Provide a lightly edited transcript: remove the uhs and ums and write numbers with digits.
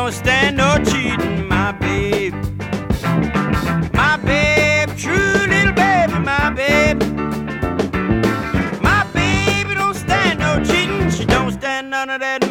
don't stand no cheating, my babe. My babe, true little baby, my babe. My baby don't stand no cheating. She don't stand none of that